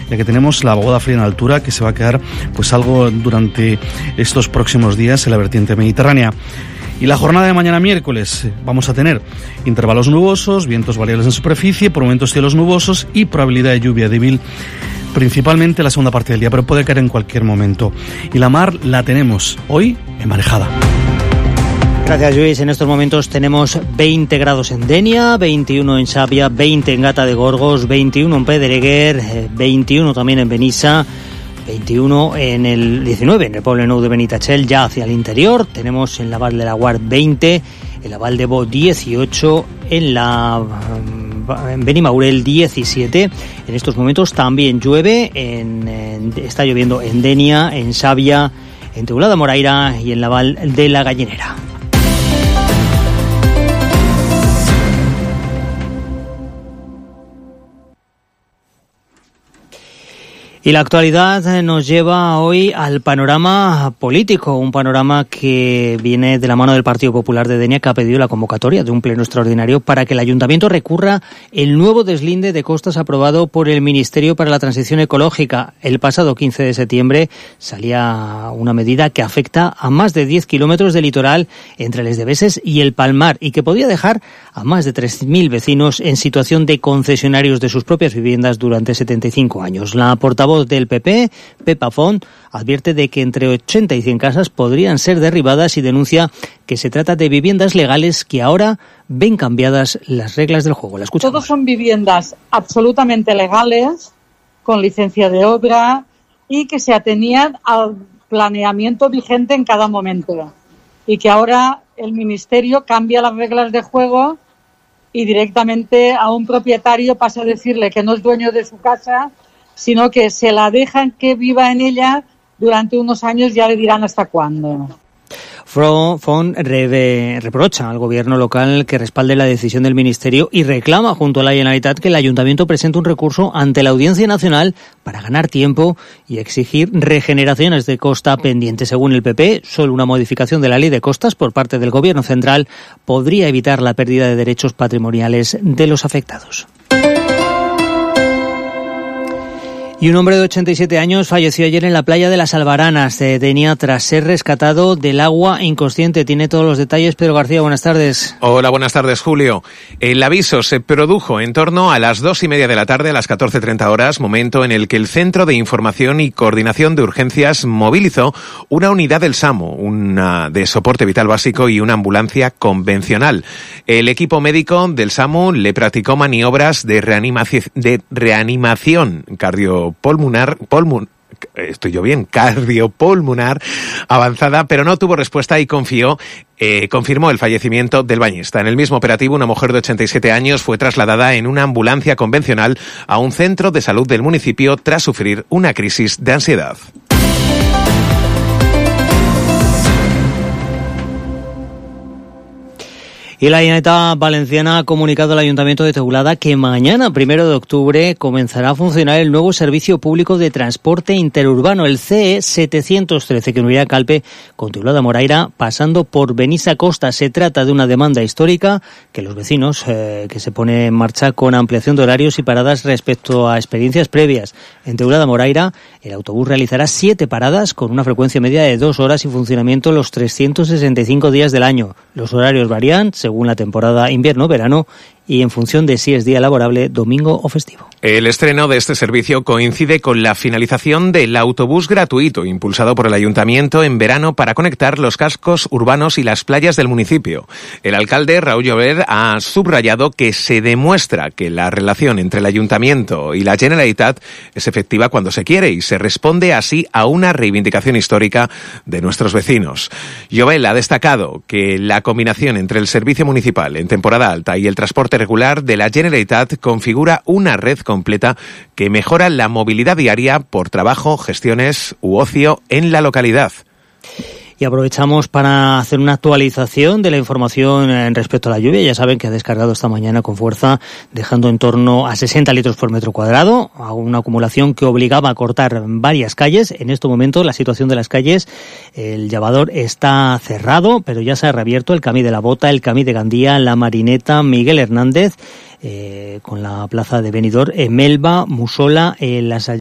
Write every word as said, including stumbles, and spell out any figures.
ya que tenemos la vaguada fría en altura que se va a quedar pues algo durante estos próximos días en la vertiente mediterránea. Y la jornada de mañana miércoles vamos a tener intervalos nubosos, vientos variables en superficie, por momentos cielos nubosos y probabilidad de lluvia débil, principalmente la segunda parte del día, pero puede caer en cualquier momento. Y la mar la tenemos hoy emarejada. Gracias, Luis. En estos momentos tenemos veinte grados en Denia, veintiuno en Xàbia, veinte en Gata de Gorgos, veintiuno en Pedreguer, veintiuno también en Benissa, veintiuno en el diecinueve en el Poble Nou de Benitatxell, ya hacia el interior. Tenemos en la Val de Laguar veinte, en la Val de Bo dieciocho, en la en Benimaurel diecisiete. En estos momentos también llueve, en, en, está lloviendo en Denia, en Xàbia, en Teulada Moraira y en la Val de la Gallinera. Y la actualidad nos lleva hoy al panorama político, un panorama que viene de la mano del Partido Popular de Denia, que ha pedido la convocatoria de un pleno extraordinario para que el Ayuntamiento recurra el nuevo deslinde de costas aprobado por el Ministerio para la Transición Ecológica. El pasado quince de septiembre salía una medida que afecta a más de diez kilómetros de litoral entre Les Deveses y el Palmar y que podía dejar a más de tres mil vecinos en situación de concesionarios de sus propias viviendas durante setenta y cinco años. La portavoz del P P, Pepa Font, advierte de que entre ochenta y cien casas podrían ser derribadas y denuncia que se trata de viviendas legales que ahora ven cambiadas las reglas del juego. La escuchamos. Todos son viviendas absolutamente legales, con licencia de obra y que se atenían al planeamiento vigente en cada momento. Y que ahora el Ministerio cambia las reglas de juego y directamente a un propietario pasa a decirle que no es dueño de su casa, sino que se la dejan que viva en ella durante unos años, ya le dirán hasta cuándo. Font re- reprocha al gobierno local que respalde la decisión del Ministerio y reclama junto a la Generalitat que el Ayuntamiento presente un recurso ante la Audiencia Nacional para ganar tiempo y exigir regeneraciones de costa pendientes. Según el P P, solo una modificación de la ley de costas por parte del Gobierno central podría evitar la pérdida de derechos patrimoniales de los afectados. Y un hombre de ochenta y siete años falleció ayer en la playa de las Albaranas de Denia tras ser rescatado del agua inconsciente. Tiene todos los detalles Pedro García, buenas tardes. Hola, buenas tardes, Julio. El aviso se produjo en torno a las dos y media de la tarde, a las catorce treinta horas, momento en el que el Centro de Información y Coordinación de Urgencias movilizó una unidad del SAMU, una de soporte vital básico y una ambulancia convencional. El equipo médico del SAMU le practicó maniobras de reanimación, de reanimación cardio pulmonar, pulmon, estoy yo bien, cardiopulmonar avanzada, pero no tuvo respuesta y confió, eh, confirmó el fallecimiento del bañista. En el mismo operativo, una mujer de ochenta y siete años fue trasladada en una ambulancia convencional a un centro de salud del municipio tras sufrir una crisis de ansiedad. Y la Generalitat Valenciana ha comunicado al Ayuntamiento de Teulada que mañana, primero de octubre, comenzará a funcionar el nuevo servicio público de transporte interurbano, el C E setecientos trece, que unirá Calpe con Teulada Moraira, pasando por Benissa Costa. Se trata de una demanda histórica que los vecinos, eh, que se pone en marcha con ampliación de horarios y paradas respecto a experiencias previas. En Teulada Moraira, el autobús realizará siete paradas con una frecuencia media de dos horas y funcionamiento los trescientos sesenta y cinco días del año. Los horarios varían según la temporada invierno-verano y en función de si es día laborable, domingo o festivo. El estreno de este servicio coincide con la finalización del autobús gratuito impulsado por el Ayuntamiento en verano para conectar los cascos urbanos y las playas del municipio. El alcalde, Raúl Llobet, ha subrayado que se demuestra que la relación entre el Ayuntamiento y la Generalitat es efectiva cuando se quiere y se responde así a una reivindicación histórica de nuestros vecinos. Llobet ha destacado que la combinación entre el servicio municipal en temporada alta y el transporte regular de la Generalitat configura una red completa que mejora la movilidad diaria por trabajo, gestiones u ocio en la localidad. Y aprovechamos para hacer una actualización de la información en respecto a la lluvia. Ya saben que ha descargado esta mañana con fuerza, dejando en torno a sesenta litros por metro cuadrado, a una acumulación que obligaba a cortar varias calles. En este momento la situación de las calles, el llavador está cerrado, pero ya se ha reabierto el camí de la Bota, el camí de Gandía, la Marineta, Miguel Hernández, eh, con la plaza de Benidorm, Melba, Musola, eh, las